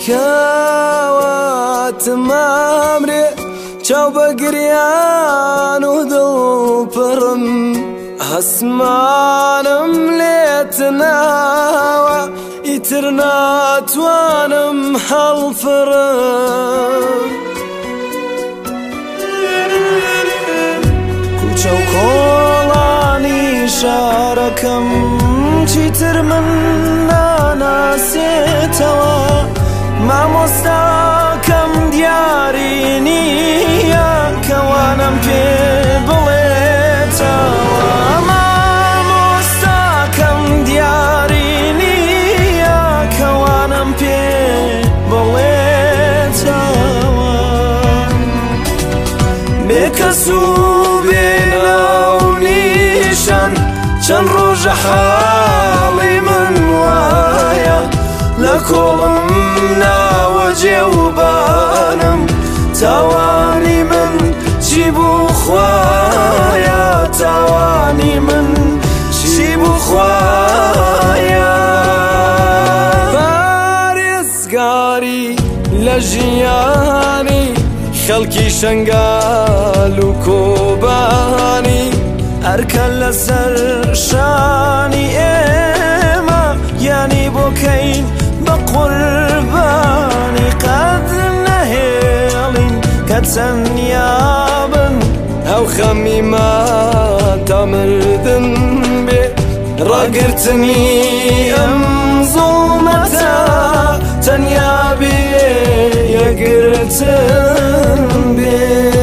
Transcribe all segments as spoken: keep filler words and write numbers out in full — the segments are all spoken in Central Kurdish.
کەواتم ئەمرێ چاو بە گریان و دڵپڕم هەسمانم لێت ناوە ئیتر ناتوانم هەڵفڕم کوچە و کۆڵانی شارەکەم چیتر من ناناسێتەوە مامۆستاکەم دیاری نییە کەوانم پێ بڵێتەوە مامۆستاکەم دیاری نییە کەوانم پێ بڵێتەوە بێکەس و بێناو نیشان چەند ڕۆژە حاڵی من وایە لە کۆڵم ناوە جێوبانم تاوانی من چی بوو خوایە تاوانی من چی بوو خوایە پارێزگاری لە ژیانی خەڵکی شەنگال و کۆبانی هەرکە لەسەر شانی ئێمە یانی بۆکەین بە قوربانی قەت نەهێڵین کە چەندیابن ئەو خەمیمان تا مردن بێ ڕاگرتنی ئەم زوڵمەتە تەنیا بێ یەکگرتن بێ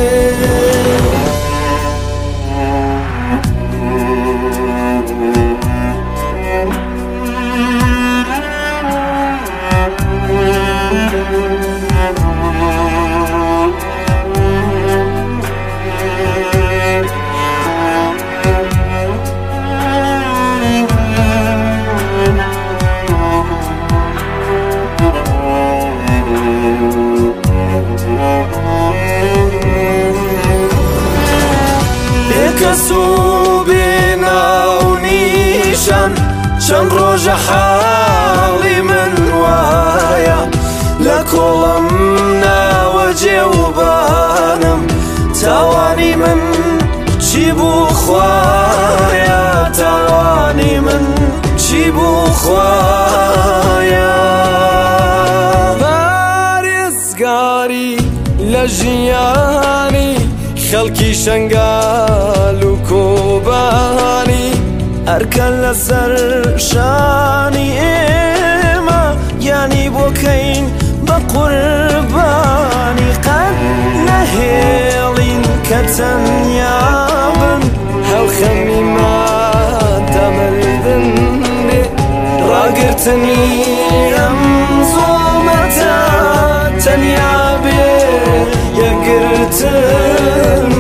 بێکەس و بێناو نیشان چەند ڕۆژە حاڵی من وایە لە کۆڵم ناوە جێوبانم تاوانی من چی بوو خوایە تاوانی من چی بوو خوایە پارێزگاری لە ژیانی خەڵکی شەنگال و کۆبانی هەرکە لەسەر شانی ئێمە یانی بۆکەین بە قوربانی قەت نەهێڵین کە تەنیابن هەو خەمیمان تا مردن بێ ڕاگرتنی ئەم زوڵمەتە تەنیا بێ یەکگرتن